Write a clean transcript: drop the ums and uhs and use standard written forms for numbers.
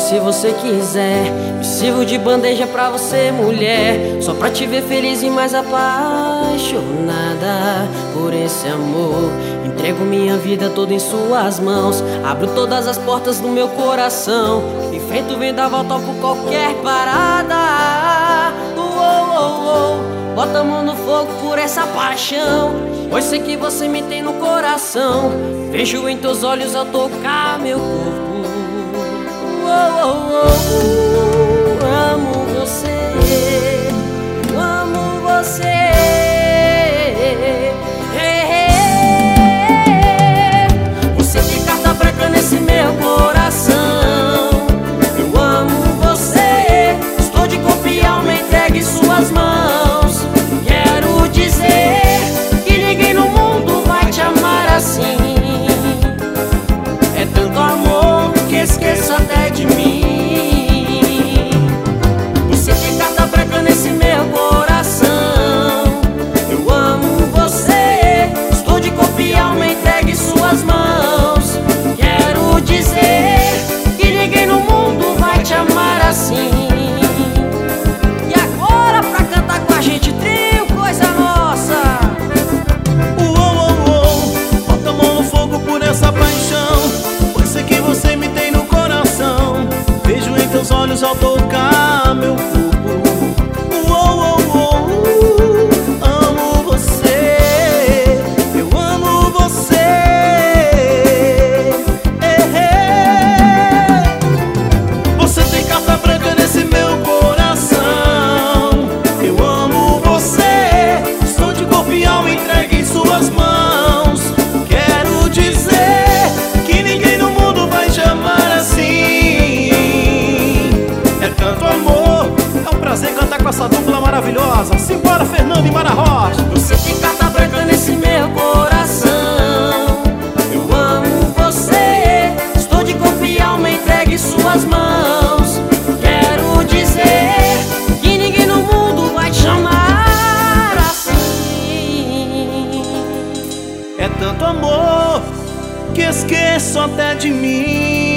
se você quiser. Me sirvo de bandeja pra você, mulher, só pra te ver feliz e mais apaixonada por esse amor. Entrego minha vida toda em suas mãos, abro todas as portas do meu coração, enfrento o vendaval, topo qualquer parada. Bota a mão no fogo por essa paixão, pois sei que você me tem no coração. Vejo em teus olhos ao tocar meu corpo. Amo você, amo você. Você tem carta branca nesse meu coração. Eu amo você, estou de corpo e alma entregue em suas mãos. Quero dizer que ninguém no mundo vai te amar assim. É tanto amor que esqueço até de mim. Você tem carta branca nesse meu coração. Eu amo você, estou de corpo e alma entregue em suas mãos. Quero dizer que ninguém no mundo vai te amar assim. E agora pra cantar com a gente, trio Coisa Nossa. Bota a mão no fogo por essa paixão, pois sei que você me tem no coração. Vejo em teus olhos ao tocar meu corpo. Amo você, eu amo você. Você tem carta branca nesse meu coração. Eu amo você, estou de corpo e alma entregue em suas mãos. Quero dizer que ninguém no mundo vai te amar assim. É tanto amor, é um prazer cantar com essa dupla maravilhosa. Simbora, Fernando e Mara Rocha. Você tem carta branca nesse meu coração. Eu amo você, estou de corpo e alma entregue em suas mãos. Quero dizer que ninguém no mundo vai te amar assim. É tanto amor que esqueço até de mim.